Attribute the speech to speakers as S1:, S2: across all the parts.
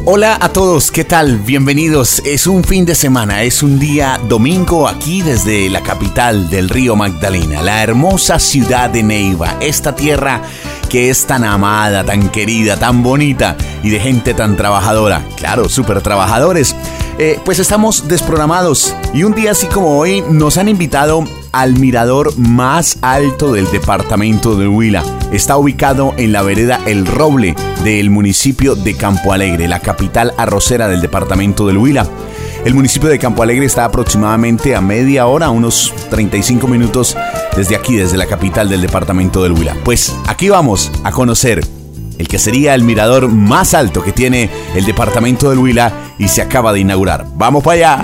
S1: Hola a todos, ¿qué tal? Bienvenidos. Es un fin de semana, es un día domingo aquí desde la capital del río Magdalena, la hermosa ciudad de Neiva, esta tierra que es tan amada, tan querida, tan bonita y de gente tan trabajadora. Claro, súper trabajadores. Pues estamos desprogramados y un día así como hoy nos han invitado al mirador más alto del departamento del Huila. Está ubicado en la vereda El Roble del municipio de Campo Alegre, la capital arrocera del departamento del Huila. El municipio de Campo Alegre está aproximadamente a media hora, unos 35 minutos desde aquí, desde la capital del departamento del Huila. Pues aquí vamos a conocer el que sería el mirador más alto que tiene el departamento del Huila y se acaba de inaugurar. ¡Vamos para allá!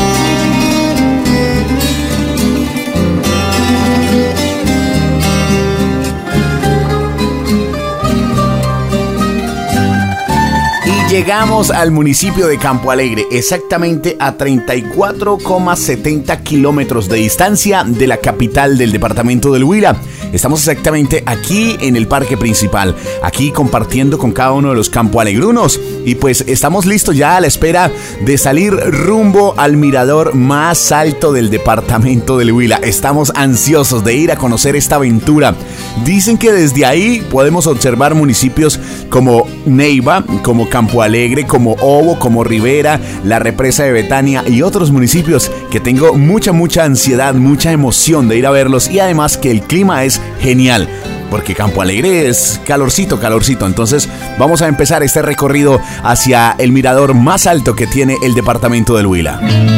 S1: Llegamos al municipio de Campo Alegre, exactamente a 34,70 kilómetros de distancia de la capital del departamento del Huila. Estamos exactamente aquí en el parque principal, aquí compartiendo con cada uno de los campoalegrunos. Y pues estamos listos ya a la espera de salir rumbo al mirador más alto del departamento del Huila. Estamos ansiosos de ir a conocer esta aventura. Dicen que desde ahí podemos observar municipios como Neiva, como Campo Alegre, como Ovo, como Rivera, la represa de Betania y otros municipios que tengo mucha ansiedad, mucha emoción de ir a verlos, y además que el clima es genial porque Campo Alegre es calorcito, entonces vamos a empezar este recorrido hacia el mirador más alto que tiene el departamento del Huila.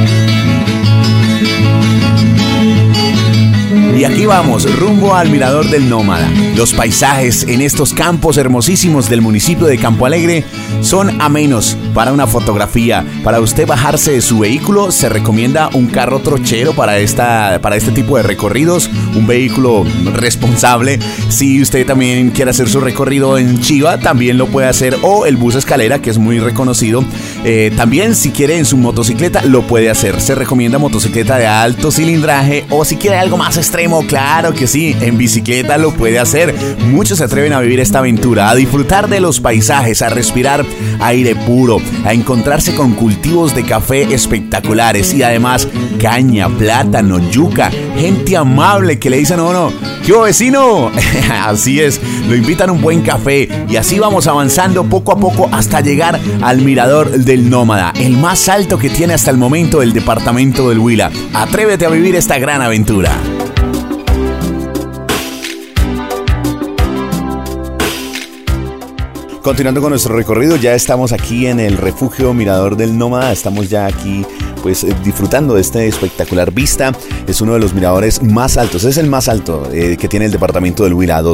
S1: Y aquí vamos, rumbo al mirador del Nómada. Los paisajes en estos campos hermosísimos del municipio de Campo Alegre son amenos para una fotografía. Para usted bajarse de su vehículo, se recomienda un carro trochero para este tipo de recorridos, un vehículo responsable. Si usted también quiere hacer su recorrido en Chiva, también lo puede hacer, o el bus escalera, que es muy reconocido. También, si quiere en su motocicleta, lo puede hacer. Se recomienda motocicleta de alto cilindraje, o si quiere algo más extremo, claro que sí, en bicicleta lo puede hacer. Muchos se atreven a vivir esta aventura, a disfrutar de los paisajes, a respirar aire puro, a encontrarse con cultivos de café espectaculares y además caña, plátano, yuca, gente amable que le dicen a uno: ¿qué vecino? Así es, lo invitan a un buen café y así vamos avanzando poco a poco hasta llegar al mirador del Nómada, el más alto que tiene hasta el momento el departamento del Huila. Atrévete a vivir esta gran aventura. Continuando con nuestro recorrido, ya estamos aquí en el refugio Mirador del Nómada. Estamos ya aquí pues disfrutando de esta espectacular vista. Es uno de los miradores más altos, es el más alto que tiene el departamento del Huila,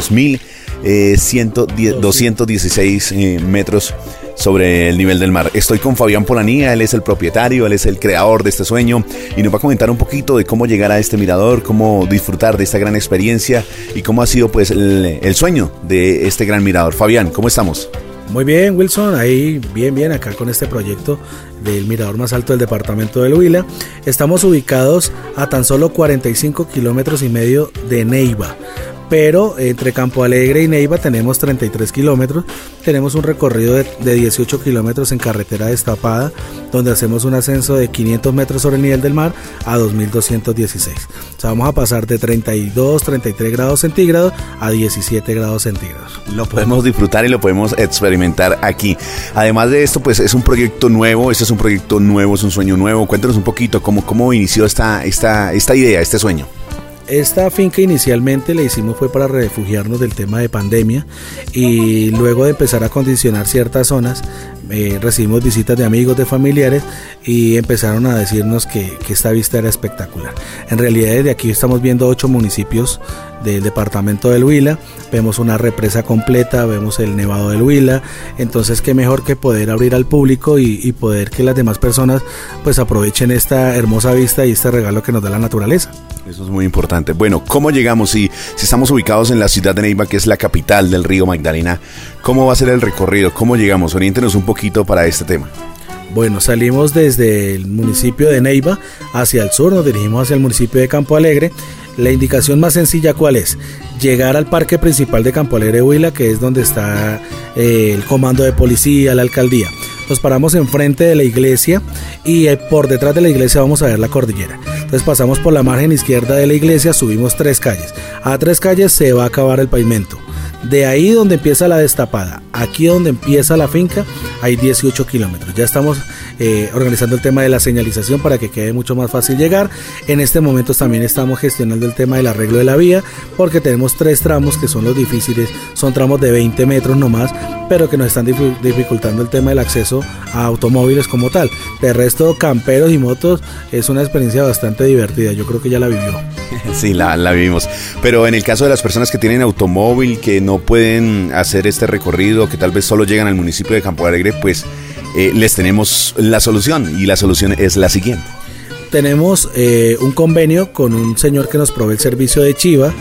S1: 216 metros sobre el nivel del mar. Estoy con Fabián Polanía, él es el propietario, él es el creador de este sueño y nos va a comentar un poquito de cómo llegar a este mirador, cómo disfrutar de esta gran experiencia y cómo ha sido pues el sueño de este gran mirador. Fabián, ¿cómo estamos?
S2: Muy bien, Wilson, ahí bien acá con este proyecto del mirador más alto del departamento del Huila. Estamos ubicados a tan solo 45 kilómetros y medio de Neiva, pero entre Campo Alegre y Neiva tenemos 33 kilómetros. Tenemos un recorrido de 18 kilómetros en carretera destapada, donde hacemos un ascenso de 500 metros sobre el nivel del mar a 2216. O sea, vamos a pasar de 32, 33 grados centígrados a 17 grados centígrados.
S1: Lo podemos disfrutar y lo podemos experimentar aquí. Además de esto, pues es un proyecto nuevo, es un sueño nuevo. Cuéntanos un poquito cómo inició esta idea, este sueño.
S2: Esta finca inicialmente la hicimos fue para refugiarnos del tema de pandemia, y luego de empezar a acondicionar ciertas zonas recibimos visitas de amigos, de familiares, y empezaron a decirnos que esta vista era espectacular. En realidad desde aquí estamos viendo 8 municipios del departamento del Huila, vemos una represa completa, vemos el Nevado del Huila, entonces qué mejor que poder abrir al público y poder que las demás personas pues aprovechen esta hermosa vista y este regalo que nos da la naturaleza.
S1: Eso es muy importante. Bueno, ¿cómo llegamos? Si estamos ubicados en la ciudad de Neiva, que es la capital del río Magdalena, ¿cómo va a ser el recorrido? ¿Cómo llegamos? Oriéntenos un poquito para este tema.
S2: Bueno, salimos desde el municipio de Neiva hacia el sur, nos dirigimos hacia el municipio de Campo Alegre. La indicación más sencilla, ¿cuál es? Llegar al parque principal de Campo Alegre Huila, que es donde está el comando de policía, la alcaldía. nos paramos enfrente de la iglesia y por detrás de la iglesia vamos a ver la cordillera. Entonces pasamos por la margen izquierda de la iglesia, subimos 3 calles. A 3 calles se va a acabar el pavimento. De ahí donde empieza la destapada, aquí donde empieza la finca, hay 18 kilómetros. Ya estamos organizando el tema de la señalización para que quede mucho más fácil llegar. En este momento también estamos gestionando el tema del arreglo de la vía, porque tenemos 3 tramos que son los difíciles, son tramos de 20 metros nomás, pero que nos están dificultando el tema del acceso a automóviles como tal. De resto, camperos y motos, es una experiencia bastante divertida, yo creo que ya la vivió.
S1: Sí, la vivimos. Pero en el caso de las personas que tienen automóvil, que no pueden hacer este recorrido, que tal vez solo llegan al municipio de Campo Alegre, pues les tenemos la solución, y la solución es la siguiente.
S2: Tenemos un convenio con un señor que nos provee el servicio de chiva.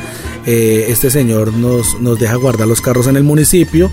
S2: Este señor nos deja guardar los carros en el municipio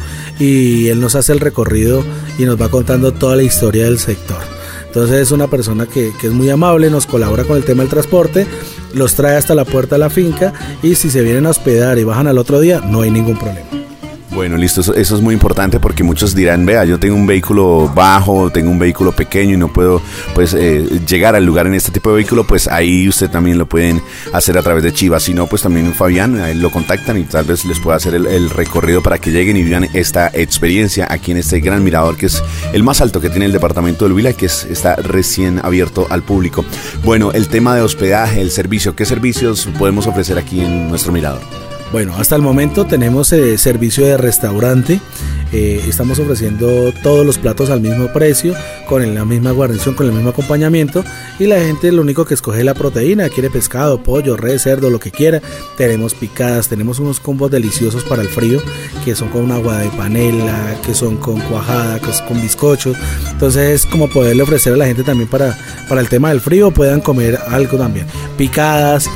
S2: y él nos hace el recorrido y nos va contando toda la historia del sector. Entonces es una persona que es muy amable, nos colabora con el tema del transporte, los trae hasta la puerta de la finca, y si se vienen a hospedar y bajan al otro día, no hay ningún problema.
S1: Bueno, listo, eso es muy importante, porque muchos dirán, vea, yo tengo un vehículo bajo, tengo un vehículo pequeño y no puedo pues llegar al lugar en este tipo de vehículo. Pues ahí usted también lo pueden hacer a través de Chiva. Si no, pues también Fabián, a él lo contactan y tal vez les pueda hacer el recorrido para que lleguen y vivan esta experiencia aquí en este gran mirador, que es el más alto que tiene el departamento del Huila, que está recién abierto al público. Bueno, el tema de hospedaje, el servicio, ¿qué servicios podemos ofrecer aquí en nuestro mirador?
S2: Bueno, hasta el momento tenemos servicio de restaurante. Estamos ofreciendo todos los platos al mismo precio, con la misma guarnición, con el mismo acompañamiento, y la gente lo único que escoge es la proteína, quiere pescado, pollo, res, cerdo, lo que quiera. Tenemos picadas, tenemos unos combos deliciosos para el frío, que son con agua de panela, que son con cuajada, que es con bizcochos. Entonces es como poderle ofrecer a la gente también para el tema del frío, puedan comer algo también. Picadas,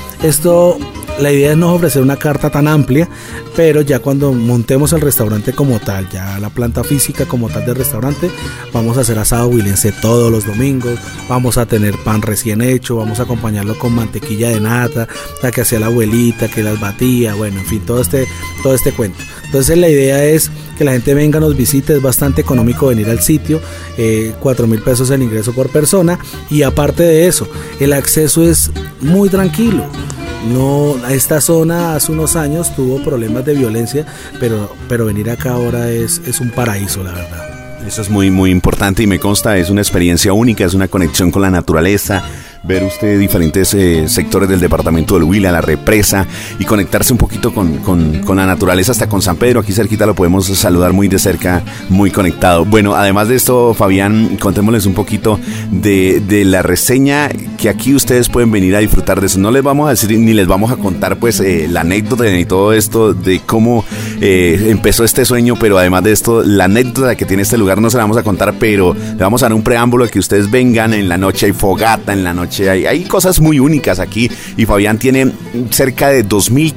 S2: la idea es no ofrecer una carta tan amplia, pero ya cuando montemos el restaurante como tal, ya la planta física como tal del restaurante, vamos a hacer asado huilense todos los domingos, vamos a tener pan recién hecho, vamos a acompañarlo con mantequilla de nata, la que hacía la abuelita, que las batía, bueno, en fin, todo este cuento. Entonces la idea es que la gente venga, nos visite, es bastante económico venir al sitio, 4,000 pesos el ingreso por persona, y aparte de eso, el acceso es muy tranquilo. No, esta zona hace unos años tuvo problemas de violencia, pero venir acá ahora es un paraíso, la verdad.
S1: Eso es muy, muy importante, y me consta, es una experiencia única, es una conexión con la naturaleza. Ver usted diferentes sectores del departamento del Huila, la represa, y conectarse un poquito con la naturaleza, hasta con San Pedro, aquí cerquita lo podemos saludar muy de cerca, muy conectado. Bueno, además de esto, Fabián, contémosles un poquito de la reseña, que aquí ustedes pueden venir a disfrutar de eso. No les vamos a decir ni les vamos a contar pues la anécdota y todo esto de cómo empezó este sueño, pero además de esto, la anécdota que tiene este lugar no se la vamos a contar, pero le vamos a dar un preámbulo de que ustedes vengan. En la noche hay fogata, en la noche hay cosas muy únicas aquí, y Fabián tiene cerca de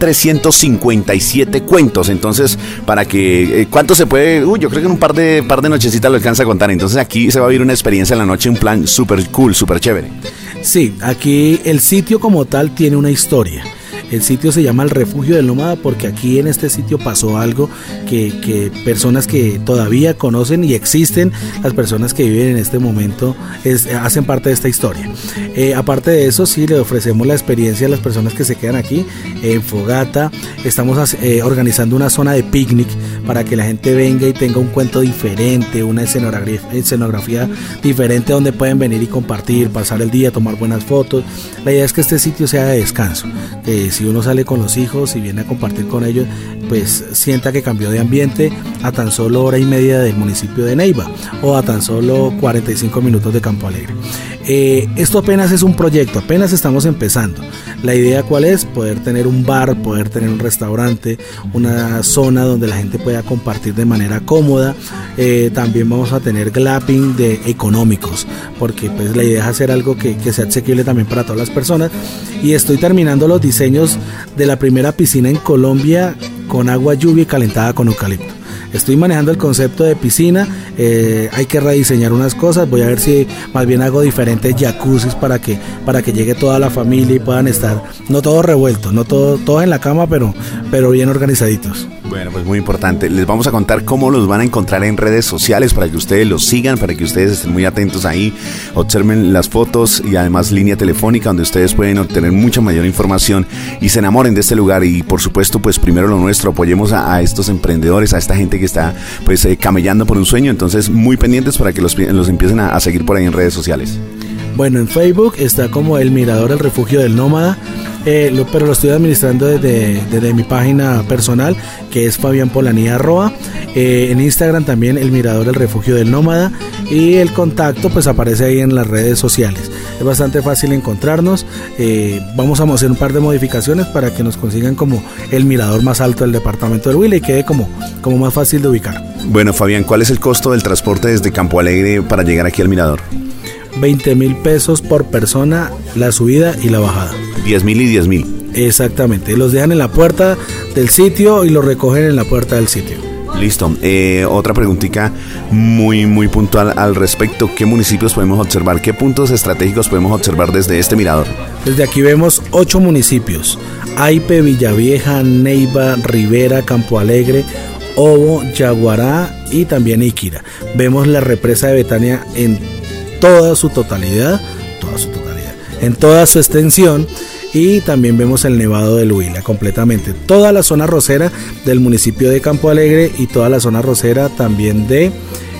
S1: 2.357 cuentos. Entonces, para que ¿cuánto se puede? Yo creo que en un par de nochecitas lo alcanza a contar. Entonces aquí se va a vivir una experiencia en la noche, un plan súper cool, súper chévere.
S2: Sí, aquí el sitio como tal tiene una historia. El sitio se llama el Refugio del Nómada porque aquí en este sitio pasó algo que personas que todavía conocen y existen, las personas que viven en este momento, hacen parte de esta historia. Aparte de eso, sí le ofrecemos la experiencia a las personas que se quedan aquí en fogata. Estamos organizando una zona de picnic para que la gente venga y tenga un cuento diferente, una escenografía diferente donde pueden venir y compartir, pasar el día, tomar buenas fotos. La idea es que este sitio sea de descanso, si uno sale con los hijos y viene a compartir con ellos, pues sienta que cambió de ambiente a tan solo 1:30 del municipio de Neiva o a tan solo 45 minutos de Campo Alegre. Esto apenas es un proyecto, apenas estamos empezando. La idea ¿cuál es? Poder tener un bar, poder tener un restaurante, una zona donde la gente pueda compartir de manera cómoda. También vamos a tener glamping de económicos, porque pues la idea es hacer algo que sea asequible también para todas las personas. Y estoy terminando los diseños de la primera piscina en Colombia con agua lluvia y calentada con eucalipto. Estoy manejando el concepto de piscina, hay que rediseñar unas cosas, voy a ver si más bien hago diferentes jacuzzis para que llegue toda la familia y puedan estar, no todos revueltos, no todos en la cama, pero bien organizaditos.
S1: Bueno, pues muy importante. Les vamos a contar cómo los van a encontrar en redes sociales para que ustedes los sigan, para que ustedes estén muy atentos ahí, observen las fotos y además línea telefónica donde ustedes pueden obtener mucha mayor información y se enamoren de este lugar. Y por supuesto, pues primero lo nuestro, apoyemos a estos emprendedores, a esta gente que está pues camellando por un sueño. Entonces, muy pendientes para que los empiecen a seguir por ahí en redes sociales.
S2: Bueno, en Facebook está como El Mirador, el Refugio del Nómada, pero lo estoy administrando desde mi página personal, que es Fabián Polanía @. En Instagram también El Mirador, el Refugio del Nómada, y el contacto pues aparece ahí en las redes sociales. Es bastante fácil encontrarnos. Vamos a hacer un par de modificaciones para que nos consigan como el mirador más alto del departamento del Huila y quede como más fácil de ubicar.
S1: Bueno, Fabián, ¿cuál es el costo del transporte desde Campo Alegre para llegar aquí al mirador?
S2: 20.000 pesos por persona, la subida y la bajada.
S1: 10.000 y 10.000.
S2: Exactamente, los dejan en la puerta del sitio y los recogen en la puerta del sitio.
S1: Listo. Otra preguntita muy puntual al respecto. ¿Qué municipios podemos observar? ¿Qué puntos estratégicos podemos observar desde este mirador?
S2: Desde aquí vemos 8 municipios: Aipe, Villavieja, Neiva, Rivera, Campo Alegre, Obo, Yaguará y también Iquira. Vemos la represa de Betania en toda su totalidad, en toda su extensión, y también vemos el Nevado del Huila completamente, toda la zona rosera del municipio de Campo Alegre y toda la zona rosera también del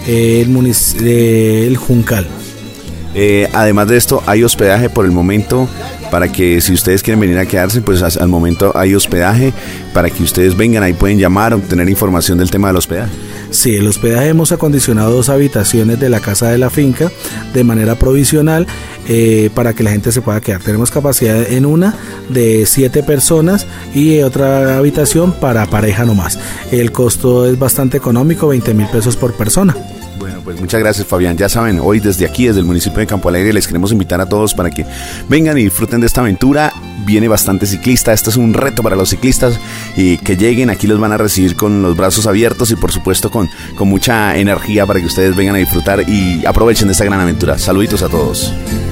S2: Juncal.
S1: Además de esto, hay hospedaje por el momento para que si ustedes quieren venir a quedarse, pues al momento hay hospedaje para que ustedes vengan, ahí pueden llamar, obtener información del tema del hospedaje.
S2: Sí, el hospedaje hemos acondicionado 2 habitaciones de la casa de la finca de manera provisional para que la gente se pueda quedar. Tenemos capacidad en una de 7 personas y otra habitación para pareja nomás. El costo es bastante económico, 20.000 pesos por persona.
S1: Bueno, pues muchas gracias, Fabián. Ya saben, hoy desde aquí, desde el municipio de Campo Alegre, les queremos invitar a todos para que vengan y disfruten de esta aventura. Viene bastante ciclista, esto es un reto para los ciclistas y que lleguen, aquí los van a recibir con los brazos abiertos y por supuesto con mucha energía para que ustedes vengan a disfrutar y aprovechen de esta gran aventura. Saluditos a todos.